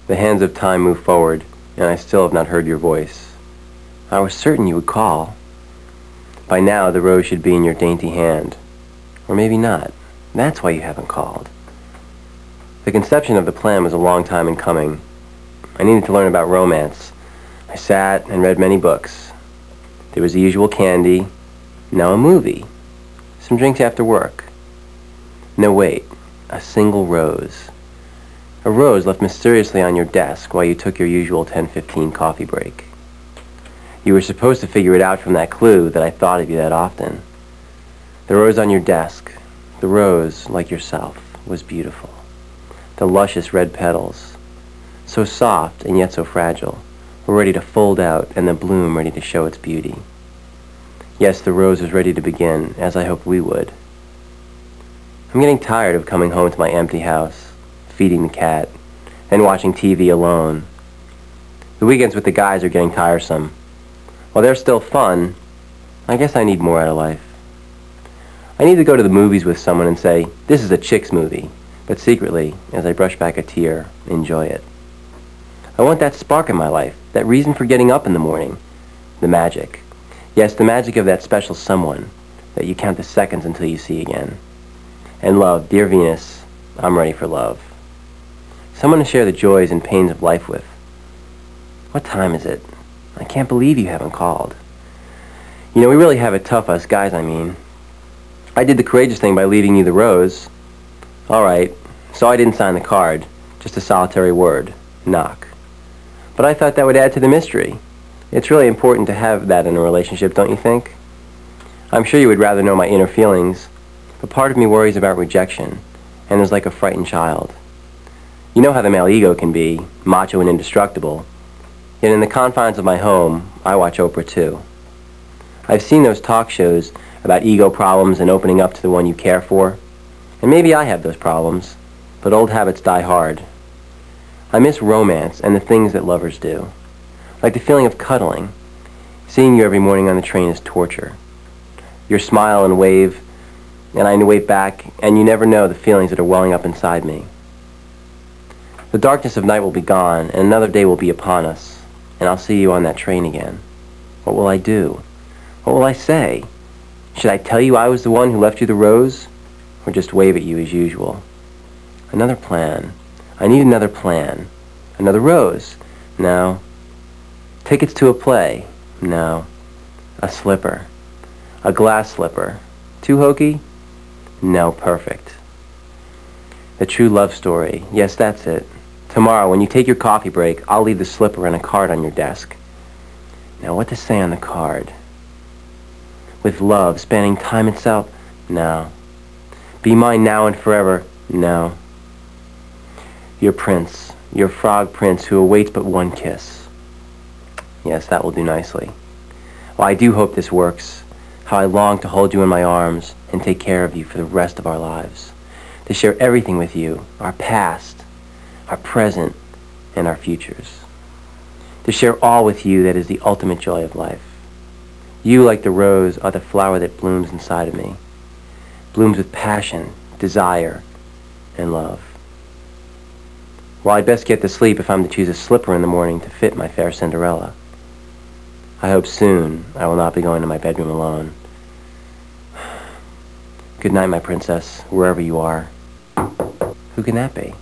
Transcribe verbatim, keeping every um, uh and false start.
The hands of time move forward, and I still have not heard your voice. I was certain you would call. By now, the rose should be in your dainty hand. Or maybe not. That's why you haven't called. The conception of the plan was a long time in coming. I needed to learn about romance. I sat and read many books. There was the usual candy, now a movie, some drinks after work. No, wait, a single rose. A rose left mysteriously on your desk while you took your usual ten fifteen coffee break. You were supposed to figure it out from that clue that I thought of you that often. The rose on your desk, the rose, like yourself, was beautiful. The luscious red petals, so soft and yet so fragile, were ready to fold out and the bloom ready to show its beauty. Yes, the rose was ready to begin, as I hoped we would. I'm getting tired of coming home to my empty house, feeding the cat, and watching T V alone. The weekends with the guys are getting tiresome. While they're still fun, I guess I need more out of life. I need to go to the movies with someone and say, this is a chick's movie, but secretly, as I brush back a tear, enjoy it. I want that spark in my life, that reason for getting up in the morning. The magic. Yes, the magic of that special someone that you count the seconds until you see again. And love, dear Venus, I'm ready for love. Someone to share the joys and pains of life with. What time is it? I can't believe you haven't called. You know, we really have it tough, us guys, I mean. I did the courageous thing by leaving you the rose. All right, so I didn't sign the card, just a solitary word, knock. But I thought that would add to the mystery. It's really important to have that in a relationship, don't you think? I'm sure you would rather know my inner feelings, but part of me worries about rejection, and is like a frightened child. You know how the male ego can be, macho and indestructible. Yet in the confines of my home, I watch Oprah too. I've seen those talk shows about ego problems and opening up to the one you care for. And maybe I have those problems, but old habits die hard. I miss romance and the things that lovers do. Like the feeling of cuddling. Seeing you every morning on the train is torture. Your smile and wave, and I wave back, and you never know the feelings that are welling up inside me. The darkness of night will be gone, and another day will be upon us, and I'll see you on that train again. What will I do? What will I say? Should I tell you I was the one who left you the rose? Or just wave at you as usual? Another plan. I need another plan. Another rose. No. Tickets to a play. No. A slipper. A glass slipper. Too hokey? No, perfect. The true love story. Yes, that's it. Tomorrow, when you take your coffee break, I'll leave the slipper and a card on your desk. Now, what to say on the card? With love spanning time itself? No. Be mine now and forever? No. Your prince, your frog prince who awaits but one kiss. Yes, that will do nicely. Well, I do hope this works. How I long to hold you in my arms and take care of you for the rest of our lives. To share everything with you, our past, our present, and our futures. To share all with you that is the ultimate joy of life. You, like the rose, are the flower that blooms inside of me. Blooms with passion, desire, and love. Well, I'd best get to sleep if I'm to choose a slipper in the morning to fit my fair Cinderella. I hope soon I will not be going to my bedroom alone. Good night, my princess, wherever you are. Who can that be?